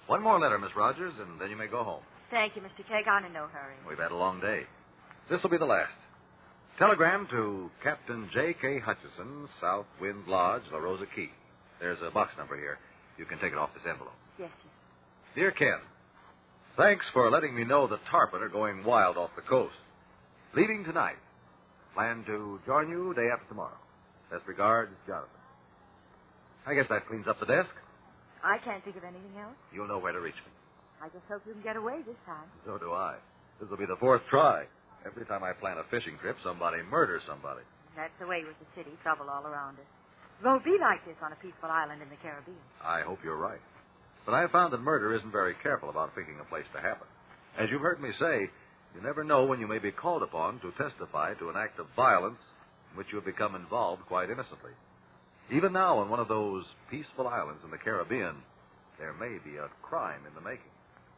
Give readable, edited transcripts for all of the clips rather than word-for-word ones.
One more letter, Miss Rogers, and then you may go home. Thank you, Mr. Keg. I'm in no hurry. We've had a long day. This will be the last. Telegram to Captain J.K. Hutchison, South Wind Lodge, La Rosa Key. There's a box number here. You can take it off this envelope. Yes, yes. Dear Ken, thanks for letting me know the tarpon are going wild off the coast. Leaving tonight. Plan to join you day after tomorrow. Best regards, Jonathan. I guess that cleans up the desk. I can't think of anything else. You'll know where to reach me. I just hope you can get away this time. So do I. This will be the fourth try. Every time I plan a fishing trip, somebody murders somebody. That's the way with the city. Trouble all around us. It won't be like this on a peaceful island in the Caribbean. I hope you're right. But I have found that murder isn't very careful about picking a place to happen. As you've heard me say, you never know when you may be called upon to testify to an act of violence in which you have become involved quite innocently. Even now, on one of those peaceful islands in the Caribbean, there may be a crime in the making.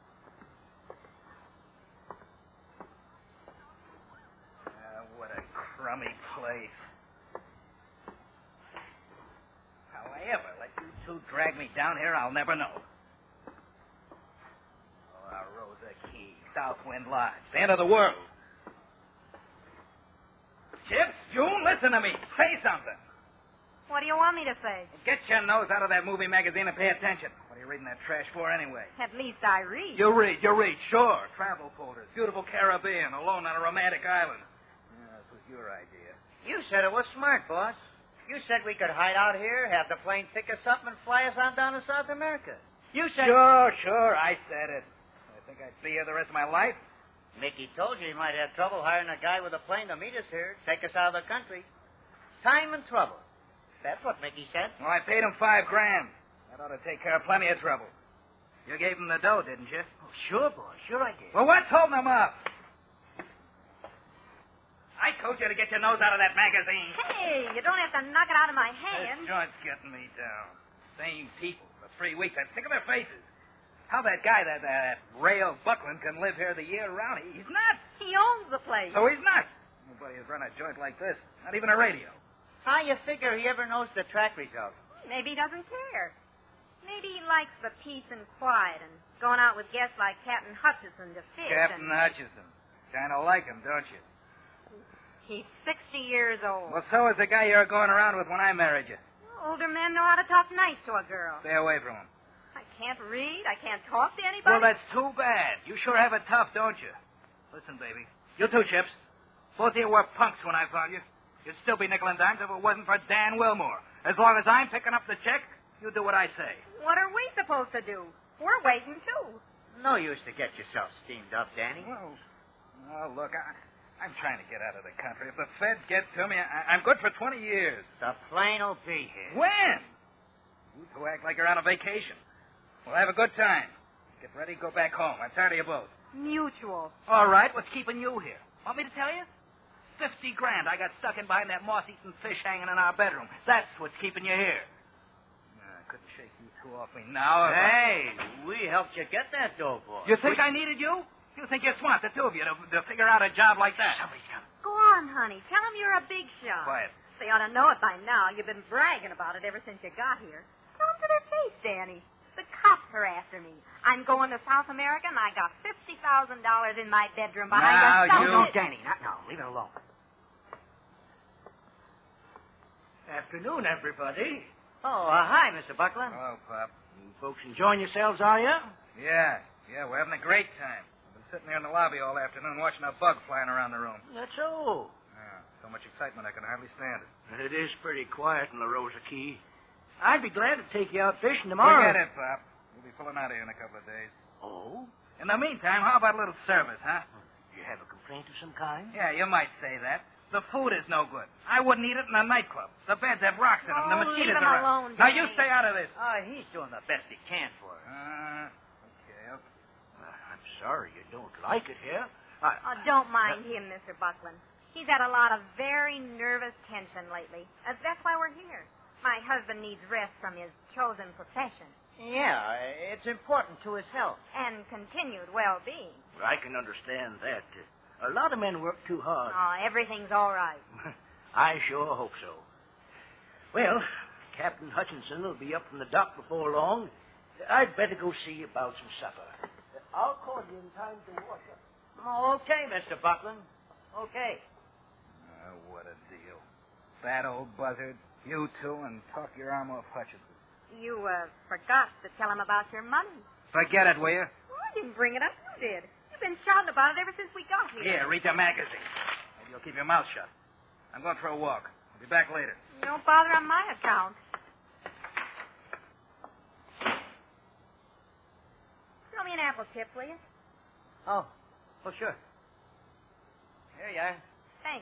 What a crummy place. How I ever let you two drag me down here, I'll never know. La Rosa Key, Southwind Lodge, the end of the world. Chips, June, listen to me. Say something. What do you want me to say? Get your nose out of that movie magazine and pay attention. What are you reading that trash for anyway? At least I read. You read, sure. Travel folders, beautiful Caribbean, alone on a romantic island. Yeah, this was your idea. You said it was smart, boss. You said we could hide out here, have the plane pick us up, and fly us on down to South America. You said... Sure, I said it. I think I'd be here the rest of my life. Mickey told you he might have trouble hiring a guy with a plane to meet us here, take us out of the country. Time and trouble. That's what Mickey said. Well, I paid him $5,000. That ought to take care of plenty of trouble. You gave him the dough, didn't you? Oh, sure, boss. Sure I did. Well, what's holding him up? I told you to get your nose out of that magazine. Hey, you don't have to knock it out of my hand. This joint's getting me down. Same people for 3 weeks. I'm sick of their faces. How that guy, that Rail Buckland, can live here the year round? He's nuts. He owns the place. So he's nuts. Nobody has run a joint like this. Not even a radio. How you figure he ever knows the track results? Maybe he doesn't care. Maybe he likes the peace and quiet and going out with guests like Captain Hutchison to fish. Captain Hutchison. Kind of like him, don't you? He's 60 years old. Well, so is the guy you were going around with when I married you. Older men know how to talk nice to a girl. Stay away from him. I can't read. I can't talk to anybody. Well, that's too bad. You sure have it tough, don't you? Listen, baby. You too, Chips. Both of you were punks when I found you. You'd still be nickel and dimes if it wasn't for Dan Wilmore. As long as I'm picking up the check, you do what I say. What are we supposed to do? We're waiting, too. No use to get yourself steamed up, Danny. Well, look, I'm trying to get out of the country. If the feds get to me, I'm good for 20 years. The plane will be here. When? You two act like you're on a vacation. We'll have a good time. Get ready, go back home. I'm tired of you both. Mutual. All right, what's keeping you here? Want me to tell you? $50,000 I got stuck in behind that moth-eaten fish hanging in our bedroom. That's what's keeping you here. I couldn't shake you two off me now. Hey, we helped you get that dough, boy. You think I needed you? You think you're smart, the two of you, to figure out a job like that? Somebody's coming. Go on, honey. Tell him you're a big shot. Quiet. They ought to know it by now. You've been bragging about it ever since you got here. Tell them to their face, Danny. The cops are after me. I'm going to South America, and I got $50,000 in my bedroom behind Now, the No, Danny, not now. Leave it alone. Afternoon, everybody. Oh, hi, Mr. Buckland. Hello, Pop. You folks enjoying yourselves, are you? Yeah, we're having a great time. I've been sitting here in the lobby all afternoon watching a bug flying around the room. That's so. Yeah, so much excitement I can hardly stand it. It is pretty quiet in La Rosa Key. I'd be glad to take you out fishing tomorrow. Forget it, Pop. We'll be pulling out of here in a couple of days. Oh? In the meantime, how about a little service, huh? You have a complaint of some kind? Yeah, you might say that. The food is no good. I wouldn't eat it in a nightclub. The beds have rocks in them. The leave mosquitoes him are alone, Now, Danny. you stay out of this. He's doing the best he can for us. Okay. I'm sorry you don't like it here. Don't mind him, Mr. Buckland. He's had a lot of very nervous tension lately. That's why we're here. My husband needs rest from his chosen profession Yeah, it's important to his health. and continued well-being. I can understand that. A lot of men work too hard. Oh, everything's all right. I sure hope so. Well, Captain Hutchinson will be up from the dock before long, I'd better go see about some supper. I'll call you in time to wash up. Oh, okay, Mr. Buckland. Okay. What a deal. That old buzzard. You two, and talk your arm off Hutchinson. You, forgot to tell him about your money. Forget it, will you? Well, I didn't bring it up. You did. You've been shouting about it ever since we got here. Here, read the magazine. Maybe you'll keep your mouth shut. I'm going for a walk. I'll be back later. Don't bother on my account. Throw me an apple chip, will you? Oh, sure. Here you are. Thanks.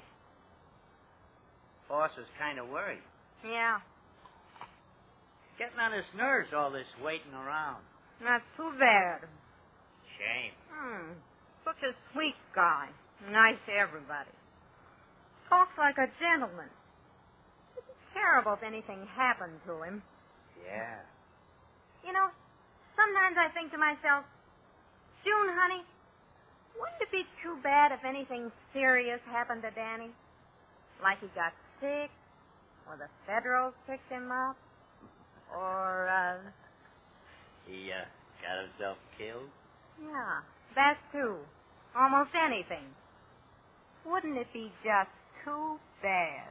Boss is kind of worried. Yeah. Getting on his nerves, all this waiting around. That's too bad. Shame. Such a sweet guy. Nice to everybody. Talks like a gentleman. It'd be terrible if anything happened to him. Yeah. You know, sometimes I think to myself, June, honey, wouldn't it be too bad if anything serious happened to Danny? Like he got sick, or the Federals picked him up, or, He, got himself killed? yeah, that too. Almost anything. Wouldn't it be just too bad?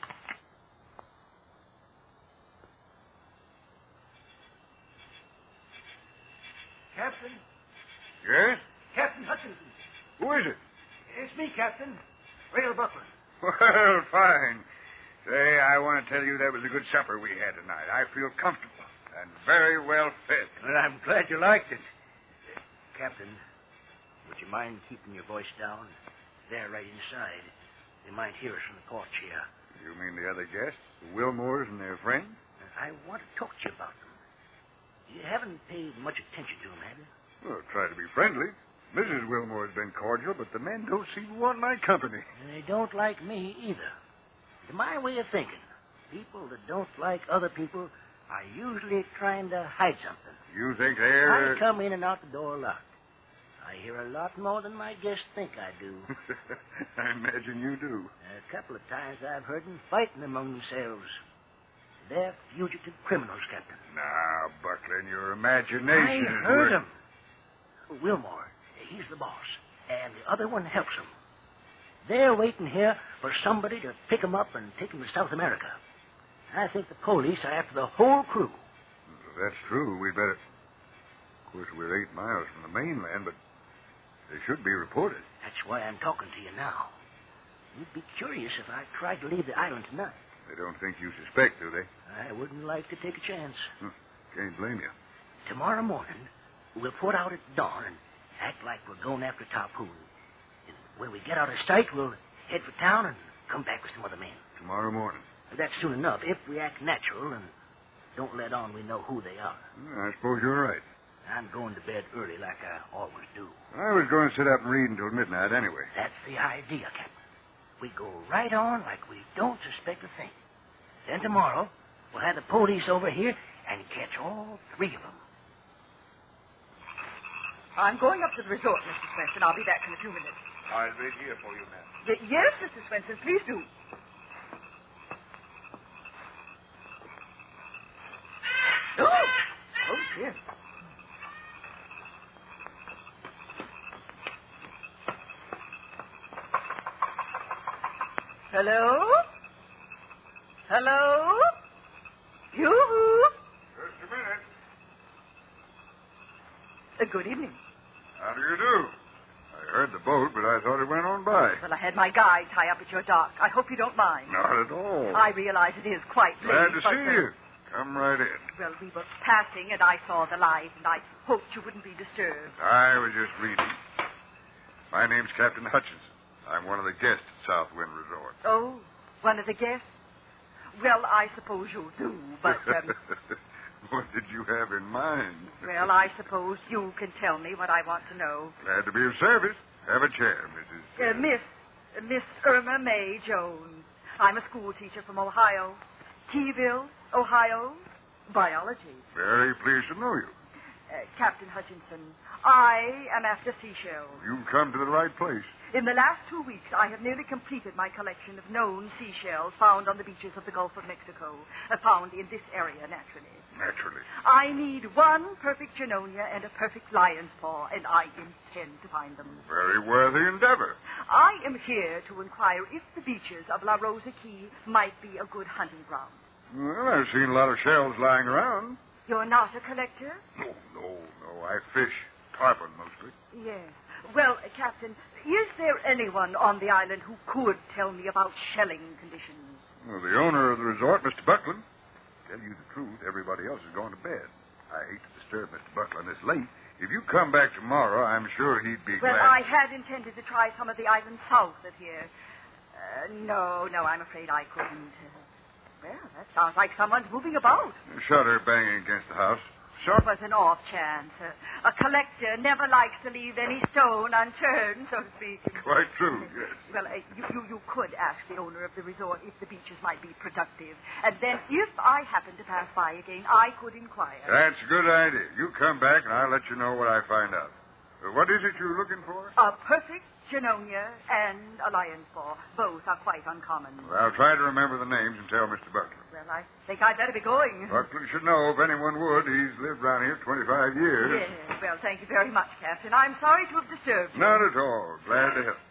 Captain? Yes? Captain Hutchinson. Who is it? It's me, Captain. Rail Buckland. Well, fine. Say, I want to tell you that was a good supper we had tonight. I feel comfortable and very well fed. Well, I'm glad you liked it. Captain, would you mind keeping your voice down? They're right inside. They might hear us from the porch here. You mean the other guests, the Wilmores and their friend? I want to talk to you about them. You haven't paid much attention to them, have you? Well, try to be friendly. Mrs. Wilmore's been cordial, but the men don't seem to want my company. And they don't like me either. To my way of thinking, people that don't like other people are usually trying to hide something. You think they're... I come in and out the door locked. I hear a lot more than my guests think I do. I imagine you do. A couple of times I've heard them fighting among themselves. They're fugitive criminals, Captain. Now, Buckland, your imagination I is heard work- them. Wilmore, he's the boss, and the other one helps him. They're waiting here for somebody to pick 'em up and take 'em to South America. I think the police are after the whole crew. That's true. We'd better... Of course, we're 8 miles from the mainland, but they should be reported. That's why I'm talking to you now. You'd be curious if I tried to leave the island tonight. They don't think you suspect, do they? I wouldn't like to take a chance. Can't blame you. Tomorrow morning, we'll put out at dawn and act like we're going after Tarpoon. And when we get out of sight, we'll head for town and come back with some other men. Tomorrow morning. That's soon enough, if we act natural and don't let on we know who they are. I suppose you're right. I'm going to bed early like I always do. I was going to sit up and read until midnight anyway. That's the idea, Captain. We go right on like we don't suspect a thing. Then tomorrow, we'll have the police over here and catch all 3 of them. I'm going up to the resort, Mr. Swenson. I'll be back in a few minutes. I'll wait here for you, ma'am. Yes, Mr. Swenson, please do. Oh, dear. Hello? Hello? Yoo-hoo! Just a minute. Good evening. How do you do? I heard the boat, but I thought it went on by. Well, I had my guide tie up at your dock. I hope you don't mind. Not at all. I realize it is quite late. Glad to but, see you. Come right in. Well, we were passing, and I saw the light, and I hoped you wouldn't be disturbed. I was just reading. My name's Captain Hutchinson. I'm one of the guests at Southwind Resort. Oh, one of the guests? Well, I suppose you do, but, What did you have in mind? well, I suppose you can tell me what I want to know. Glad to be of service. Have a chair, Mrs. Miss Irma May Jones. I'm a school teacher from Ohio. Keyville, Ohio. Biology. Very pleased to know you. Captain Hutchinson, I am after seashells. You've come to the right place. In the last 2 weeks, I have nearly completed my collection of known seashells found on the beaches of the Gulf of Mexico. Found in this area, naturally. Naturally. I need one perfect Junonia and a perfect lion's paw, and I intend to find them. Very worthy endeavor. I am here to inquire if the beaches of La Rosa Key might be a good hunting ground. Well, I've seen a lot of shells lying around. You're not a collector? No. I fish. Tarpon, mostly. Yes. Well, Captain, is there anyone on the island who could tell me about shelling conditions? Well, the owner of the resort, Mr. Buckland. Tell you the truth, everybody else is going to bed. I hate to disturb Mr. Buckland this late. If you come back tomorrow, I'm sure he'd be glad. Well, I had intended to try some of the islands south of here. No, I'm afraid I couldn't. Well, that sounds like someone's moving about. Shutter banging against the house. Sure was an off chance. A collector never likes to leave any stone unturned, so to speak. Quite true, yes. Well, you could ask the owner of the resort if the beaches might be productive. And then, if I happen to pass by again, I could inquire. That's a good idea. You come back, and I'll let you know what I find out. What is it you're looking for? A perfect Junonia and a lion's paw. Both are quite uncommon. Well, I'll try to remember the names and tell Mr. Buckland. Well, I think I'd better be going. Buckland should know if anyone would. He's lived around here 25 years. Yes, well, thank you very much, Captain. I'm sorry to have disturbed you. Not at all. Glad to help.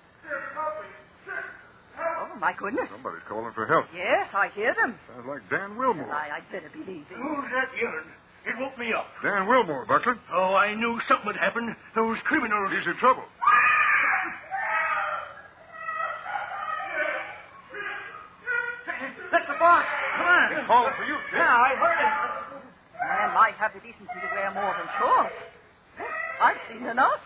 Oh, my goodness. Somebody's calling for help. Yes, I hear them. Sounds like Dan Wilmore. I'd better be leaving. Who's that yelling? It woke me up. Dan Wilmore, Buckland. Oh, I knew something would happen. Those criminals. He's in trouble. That's the boss. Come on. He's calling for you, kid. Yeah, I heard him. Man might have the decency to wear more than shorts. I've seen enough.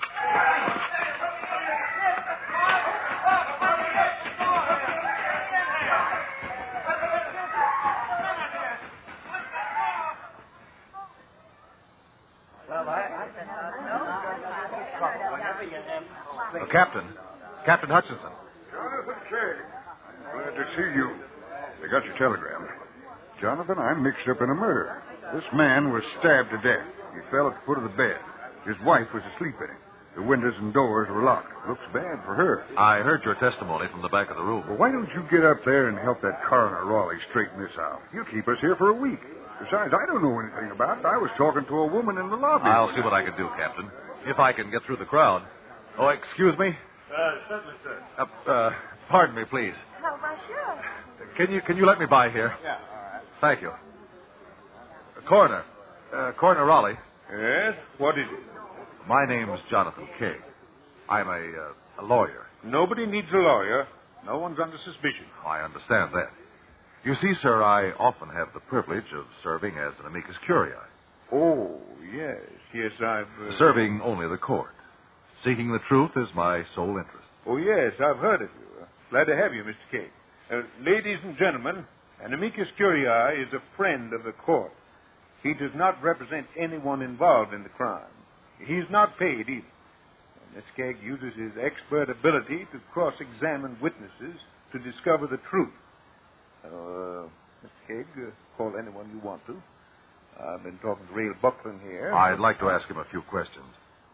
Captain Hutchinson. Jonathan Kay. Glad to see you. I got your telegram. Jonathan, I'm mixed up in a murder. This man was stabbed to death. He fell at the foot of the bed. His wife was asleep in it. The windows and doors were locked. Looks bad for her. I heard your testimony from the back of the room. Well, why don't you get up there and help that coroner Raleigh straighten this out? He'll keep us here for a week. Besides, I don't know anything about it. I was talking to a woman in the lobby. I'll see what I can do, Captain. If I can get through the crowd. Oh, excuse me. Certainly, sir. Pardon me, please. No, well, sure. Can you let me by here? Yeah, all right. Thank you. Coroner. Coroner Raleigh. Yes? What is it? My name's Jonathan Kay. I'm a lawyer. Nobody needs a lawyer. No one's under suspicion. I understand that. You see, sir, I often have the privilege of serving as an amicus curiae. Oh, yes. Yes, I've... Serving only the court. Seeking the truth is my sole interest. Oh, yes, I've heard of you. Glad to have you, Mr. Kay. Ladies and gentlemen, an amicus curiae is a friend of the court. He does not represent anyone involved in the crime. He's not paid either. Miss Kegg uses his expert ability to cross-examine witnesses to discover the truth. Mr. Kegg, call anyone you want to. I've been talking to Ray Buckland here. I'd like to ask him a few questions.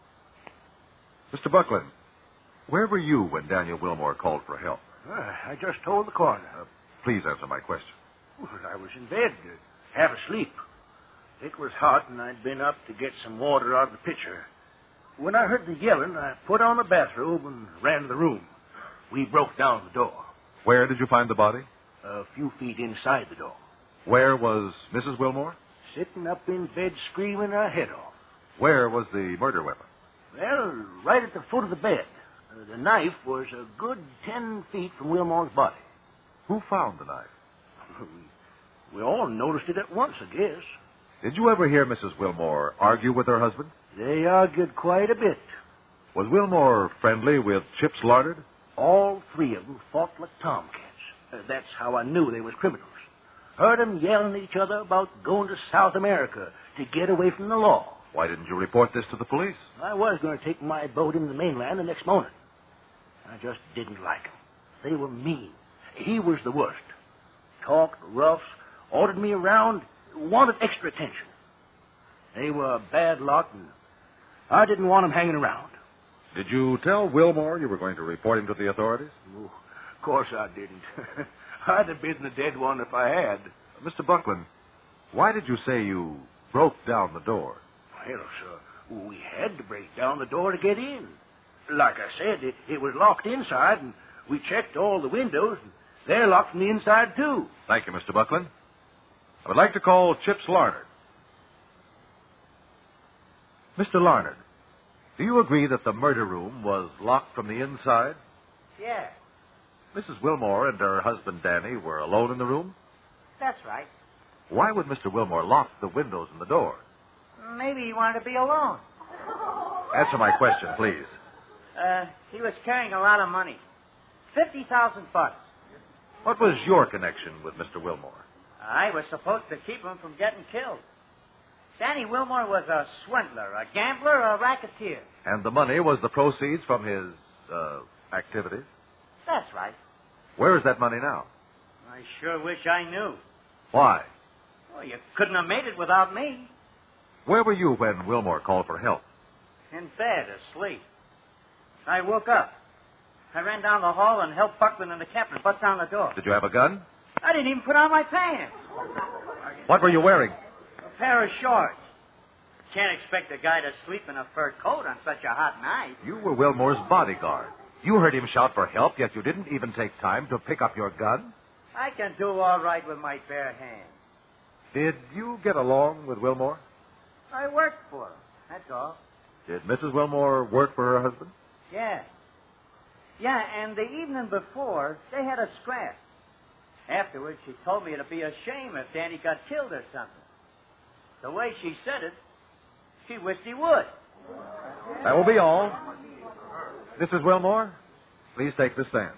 Mr. Buckland, where were you when Daniel Wilmore called for help? I just told the coroner. Please answer my question. Well, I was in bed, half asleep. It was hot, and I'd been up to get some water out of the pitcher. When I heard the yelling, I put on a bathrobe and ran to the room. We broke down the door. Where did you find the body? A few feet inside the door. Where was Mrs. Wilmore? Sitting up in bed screaming her head off. Where was the murder weapon? Well, right at the foot of the bed. The knife was a good 10 feet from Wilmore's body. Who found the knife? We all noticed it at once, I guess. Did you ever hear Mrs. Wilmore argue with her husband? They argued quite a bit. Was Wilmore friendly with Chips Lardard? All three of them fought like tomcats. That's how I knew they was criminals. Heard them yelling at each other about going to South America to get away from the law. Why didn't you report this to the police? I was going to take my boat into the mainland the next morning. I just didn't like them. They were mean. He was the worst. Talked rough, ordered me around, wanted extra attention. They were a bad lot, and I didn't want them hanging around. Did you tell Wilmore you were going to report him to the authorities? Oh, of course I didn't. I'd have been the dead one if I had. Mr. Buckland, why did you say you broke down the door? Well, sir, we had to break down the door to get in. Like I said, it was locked inside, and we checked all the windows, and they're locked from the inside, too. Thank you, Mr. Buckland. I would like to call Chips Larnard. Mr. Larnard, do you agree that the murder room was locked from the inside? Yeah, Mrs. Wilmore and her husband, Danny, were alone in the room? that's right. Why would Mr. Wilmore lock the windows and the door? Maybe he wanted to be alone. Answer my question, please. He was carrying a lot of money. $50,000. What was your connection with Mr. Wilmore? I was supposed to keep him from getting killed. Danny Wilmore was a swindler, a gambler, a racketeer. And the money was the proceeds from his, activities? That's right. Where is that money now? I sure wish I knew. Why? Well, you couldn't have made it without me. Where were you when Wilmore called for help? In bed, asleep. I woke up. I ran down the hall and helped Buckland and the captain bust down the door. Did you have a gun? I didn't even put on my pants. What were you wearing? A pair of shorts. Can't expect a guy to sleep in a fur coat on such a hot night. You were Wilmore's bodyguard. You heard him shout for help, yet you didn't even take time to pick up your gun? I can do all right with my bare hands. Did you get along with Wilmore? I worked for him, that's all. Did Mrs. Wilmore work for her husband? Yeah. Yeah, and the evening before, they had a scrap. Afterwards, she told me it'd be a shame if Danny got killed or something. The way she said it, she wished he would. That will be all. Mrs. Wilmore, please take the stand.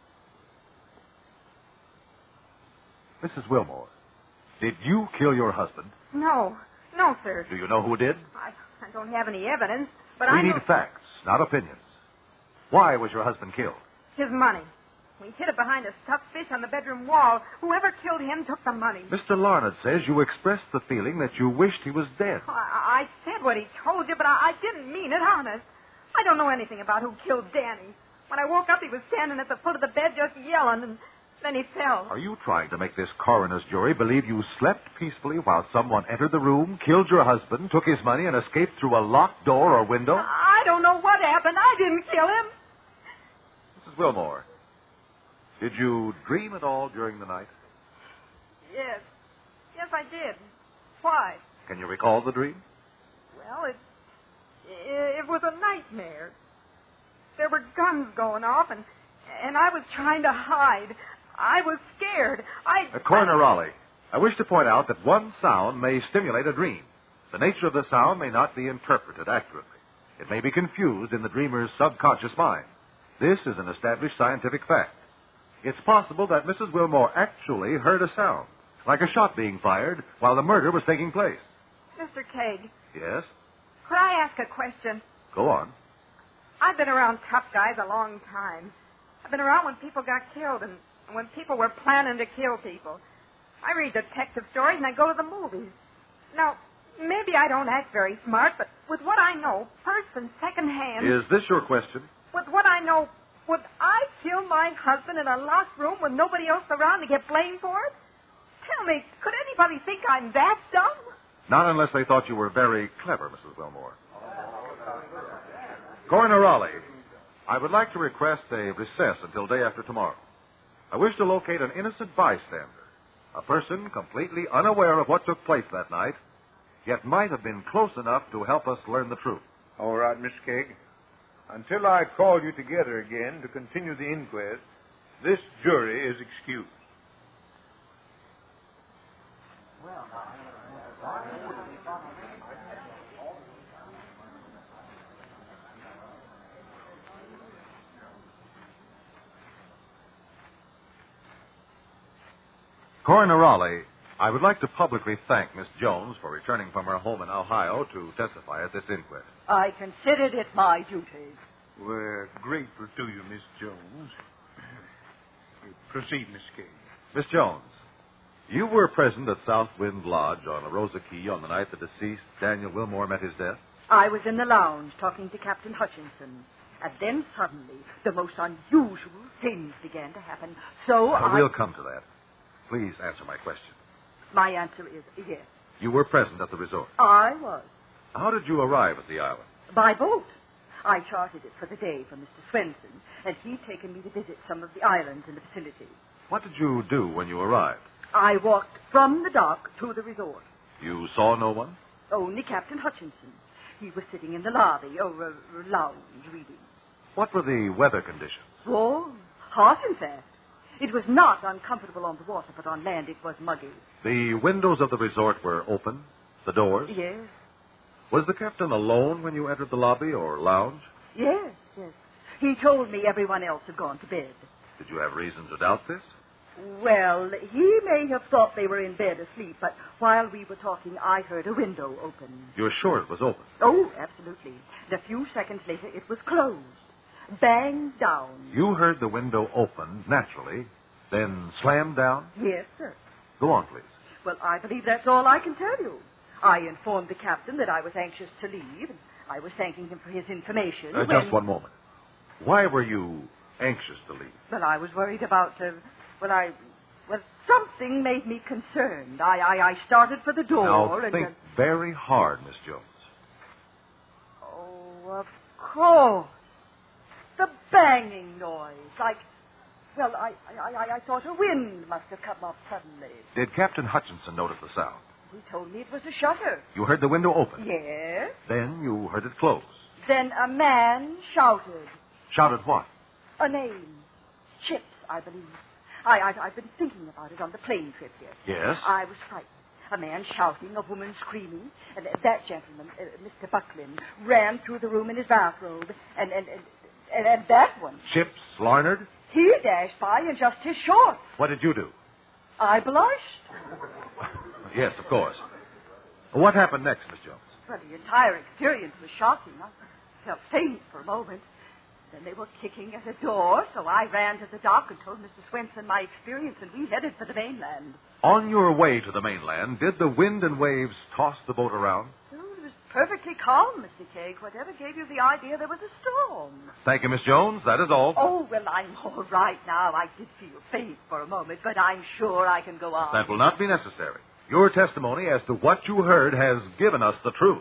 Mrs. Wilmore, did you kill your husband? No, sir. Do you know who did? I don't have any evidence, but We I need know facts, not opinions. Why was your husband killed? his money. We hid it behind a stuffed fish on the bedroom wall. Whoever killed him took the money. Mr. Larnard says you expressed the feeling that you wished he was dead. I said what he told you, but I didn't mean it, honest. I don't know anything about who killed Danny. When I woke up, he was standing at the foot of the bed just yelling, and then he fell. Are you trying to make this coroner's jury believe you slept peacefully while someone entered the room, killed your husband, took his money, and escaped through a locked door or window? I don't know what happened. I didn't kill him. Mrs. Wilmore, did you dream at all during the night? Yes. Yes, I did. Why? Can you recall the dream? Well, it was a nightmare. There were guns going off, and I was trying to hide. I was scared. Coroner Raleigh, I wish to point out that one sound may stimulate a dream. The nature of the sound may not be interpreted accurately. It may be confused in the dreamer's subconscious mind. This is an established scientific fact. It's possible that Mrs. Wilmore actually heard a sound, like a shot being fired while the murder was taking place. Mr. Cagg, Yes? could I ask a question? Go on. I've been around tough guys a long time. I've been around when people got killed and when people were planning to kill people. I read detective stories and I go to the movies. Now, maybe I don't act very smart, but with what I know, first and second hand... Is this your question? With what I know, would I kill my husband in a locked room with nobody else around to get blamed for it? Tell me, could anybody think I'm that dumb? Not unless they thought you were very clever, Mrs. Wilmore. Coroner Raleigh, I would like to request a recess until day after tomorrow. I wish to locate an innocent bystander, a person completely unaware of what took place that night, yet might have been close enough to help us learn the truth. All right, Mr. Cagg. Until I call you together again to continue the inquest, this jury is excused. Coroner Raleigh, I would like to publicly thank Miss Jones for returning from her home in Ohio to testify at this inquest. I considered it my duty. We're grateful to you, Miss Jones. Proceed, Miss Cagg. Miss Jones, you were present at Southwind Lodge on Arosa Key on the night the deceased Daniel Wilmore met his death? I was in the lounge talking to Captain Hutchinson. And then suddenly, the most unusual things began to happen. So We'll come to that. Please answer my question. My answer is yes. You were present at the resort. I was. How did you arrive at the island? By boat. I chartered it for the day for Mr. Swenson, and he'd taken me to visit some of the islands in the vicinity. What did you do when you arrived? I walked from the dock to the resort. You saw no one? Only Captain Hutchinson. He was sitting in the lobby, or lounge, reading. What were the weather conditions? Warm. Hot, in fact. It was not uncomfortable on the water, but on land it was muggy. The windows of the resort were open? The doors? Yes. Was the captain alone when you entered the lobby or lounge? Yes. He told me everyone else had gone to bed. Did you have reason to doubt this? Well, he may have thought they were in bed asleep, but while we were talking, I heard a window open. You're sure it was open? Oh, absolutely. And a few seconds later, it was closed. Banged down. You heard the window open, naturally, then slammed down? Yes, sir. Go on, please. Well, I believe that's all I can tell you. I informed the captain that I was anxious to leave, and I was thanking him for his information. Just one moment. Why were you anxious to leave? Well, I was worried about, something made me concerned. I started for the door. Now, think very hard, Miss Jones. Oh, of course. The banging noise. I thought a wind must have come up suddenly. Did Captain Hutchinson notice the sound? He told me it was a shutter. You heard the window open? Yes. Then you heard it close. Then a man shouted. Shouted what? A name. Chips, I believe. I've been thinking about it on the plane trip here. Yes? I was frightened. A man shouting, a woman screaming, and that gentleman, Mr. Buckland, ran through the room in his bathrobe, and that one. Chips Larnard? He dashed by in just his shorts. What did you do? I blushed. Yes, of course. What happened next, Miss Jones? Well, the entire experience was shocking. I felt faint for a moment. Then they were kicking at a door, so I ran to the dock and told Mr. Swenson my experience, and we headed for the mainland. On your way to the mainland, did the wind and waves toss the boat around? Oh, it was perfectly calm, Mr. Cake. Whatever gave you the idea there was a storm? Thank you, Miss Jones. That is all. Oh, well, I'm all right now. I did feel faint for a moment, but I'm sure I can go on. That will not be necessary. Your testimony as to what you heard has given us the truth.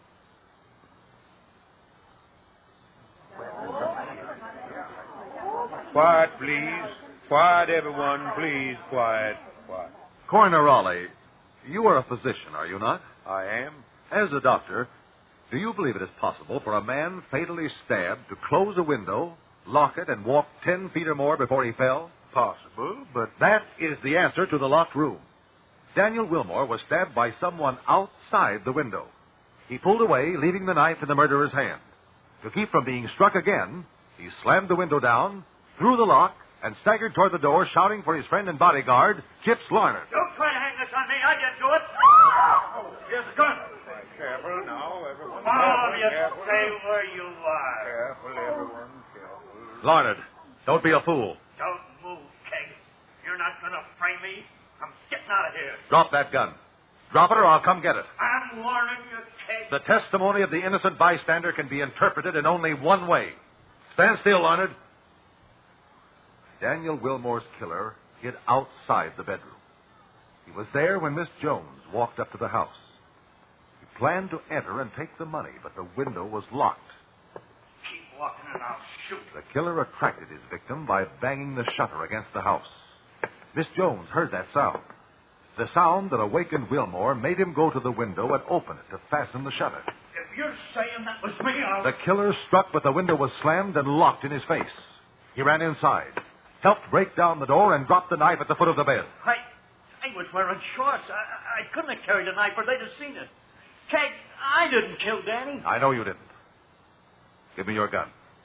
Quiet, please. Quiet, everyone. Please, quiet. Coroner Raleigh, you are a physician, are you not? I am. As a doctor, do you believe it is possible for a man fatally stabbed to close a window, lock it, and walk 10 feet or more before he fell? Possible, but That is the answer to the locked room. Daniel Wilmore was stabbed by someone outside the window. He pulled away, leaving the knife in the murderer's hand. To keep from being struck again, he slammed the window down, threw the lock, and staggered toward the door, shouting for his friend and bodyguard, Chips Larnard. Don't try to hang this on me. I didn't do it. Oh, here's the gun. careful now, everyone. All of you Careful. stay where you are. Careful, everyone. Careful. Larnard, don't be a fool. Don't move, Keg. You're not going to frame me. I'm getting out of here. Drop that gun. Drop it or I'll come get it. I'm warning you, Keg. The testimony of the innocent bystander can be interpreted in only one way. Stand still, Larnard. Daniel Wilmore's killer hid outside the bedroom. He was there when Miss Jones walked up to the house. He planned to enter and take the money, but the window was locked. Keep walking and I'll shoot. The killer attracted his victim by banging the shutter against the house. Miss Jones heard that sound. The sound that awakened Wilmore made him go to the window and open it to fasten the shutter. If you're saying that was me, I'll... The killer struck, but the window was slammed and locked in his face. He ran inside, helped break down the door, and dropped the knife at the foot of the bed. I was wearing shorts. I couldn't have carried a knife or they'd have seen it. Keg, I didn't kill Danny. I know you didn't. Give me your gun.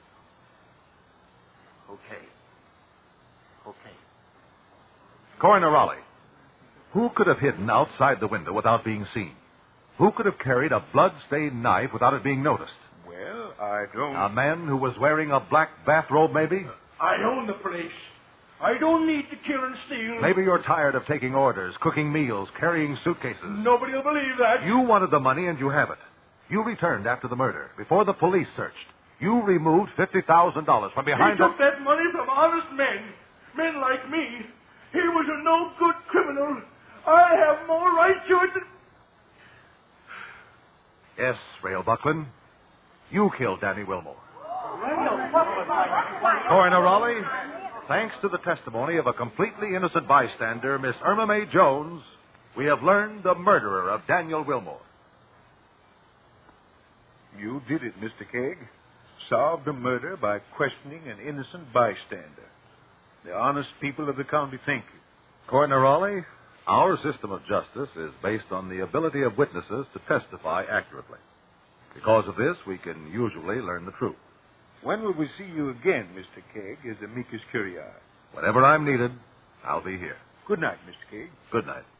Okay. Coroner Raleigh, who could have hidden outside the window without being seen? Who could have carried a blood-stained knife without it being noticed? Well, I don't... A man who was wearing a black bathrobe, maybe? I own the place. I don't need to kill and steal. Maybe you're tired of taking orders, cooking meals, carrying suitcases. Nobody will believe that. You wanted the money and you have it. You returned after the murder, before the police searched. You removed $50,000 from behind He took that money from honest men. Men like me. He was a no-good criminal. I have more right to it than... Yes, Rail Buckland. You killed Danny Wilmore. Coroner Raleigh, thanks to the testimony of a completely innocent bystander, Miss Irma Mae Jones, we have learned the murderer of Daniel Wilmore. You did it, Mr. Kegg. Solved the murder by questioning an innocent bystander. The honest people of the county thank you. Coroner Raleigh, our system of justice is based on the ability of witnesses to testify accurately. Because of this, we can usually learn the truth. When will we see you again, Mr. Kegg, as amicus curiae? Whenever I'm needed, I'll be here. Good night, Mr. Kegg. Good night.